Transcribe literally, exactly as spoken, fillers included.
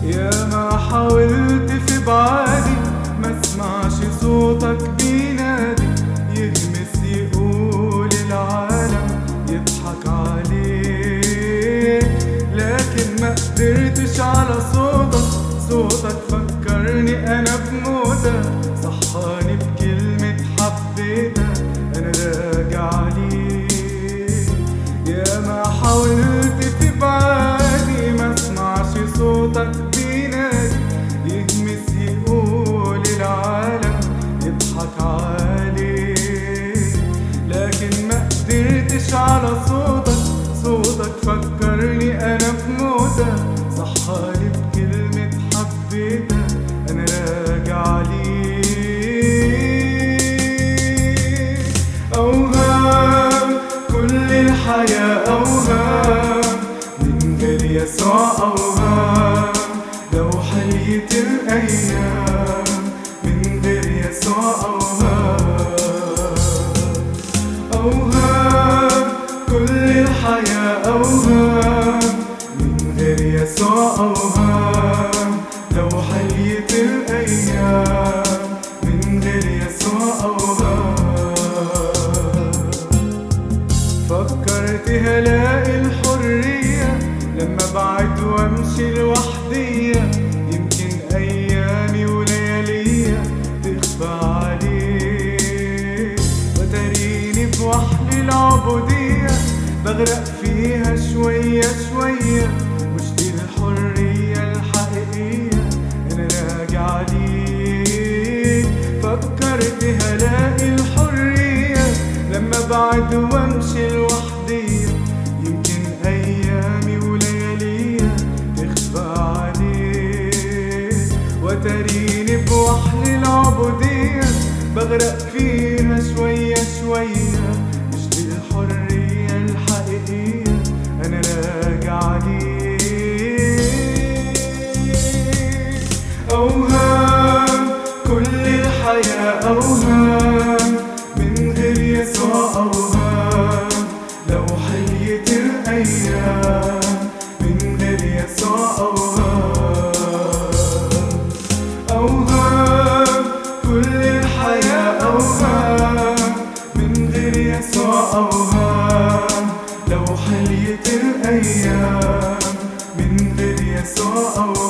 يا ما حاولت في بعادي ما اسمعش صوتك بينادي، يهمس يقول العالم يضحك عليك، لكن ما قدرتش على صوتك. صوتك فكرني انا بموتك، صحاني بكلمة حبيتك انا راجع ليك. يا ما حاولت في بعادي ما اسمعش صوتك بينادي، يهمس يقول العالم يضحك عليك، لكن ما قدرتش على صوتك. صوتك فكرني انا بموتك، صحاني بكلمة حبيتك انا راجع ليك. اوهام كل الحياة اوهام، من غير يسوع اوهام. لو حليت الايام من غير يسوع اوهام. اوهام كل الحياة اوهام، من غير يسوع اوهام. لو حليت الايام من غير يسوع اوهام. فكرت هلاقي الحرية لما ابعد وامشي لوحدية، يمكن ايامي وليالية تخفى عليك، وتريني بوحل العبودية بغرق فيها شوية شوية. مش دي الحرية الحقيقية انا راجع ليك. فكرت هلاقي الحرية لما ابعد وامشي لوحدية، يمكن ايامي وليالية تخفى عليك، وتريني بوحل العبودية بغرق فيها شوية شوية. مش دي الحرية الحقيقية انا راجع ليك. اوهام كل الحياة اوهام، من غير يسوع اوهام. لو حليت الايام من غير يسوع اوهام. اوهام كل الحياة اوهام، من غير يسوع اوهام. لو حليت الايام من غير يسوع اوهام.